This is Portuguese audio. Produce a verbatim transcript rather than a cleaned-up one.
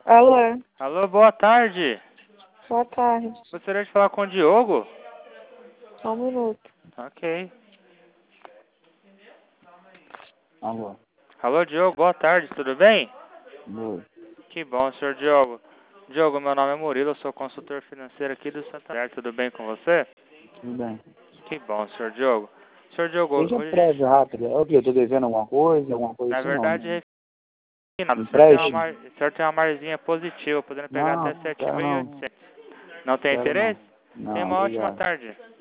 Alô, Alô, boa tarde. boa tarde. Gostaria de falar com o Diogo? Só um minuto. Ok. Alô, Alô, Diogo, boa tarde, tudo bem? boa. Que bom, senhor Diogo. Diogo, meu nome é Murilo, eu sou consultor financeiro aqui do Santander, tudo bem com você? Tudo bem. Que bom, senhor Diogo. Senhor Diogo, Seja hoje a breve, gente, rápido. É o que? Eu tô devendo alguma coisa, alguma coisa na assim, não, verdade, né? refinado, o senhor tem uma, Empréstimo? mar... o senhor tem uma marzinha positiva, podendo pegar Não, até sete quero mil e não. oitocentos. Não tem Quero não. interesse? Tenha Não, uma ótima obrigado. tarde.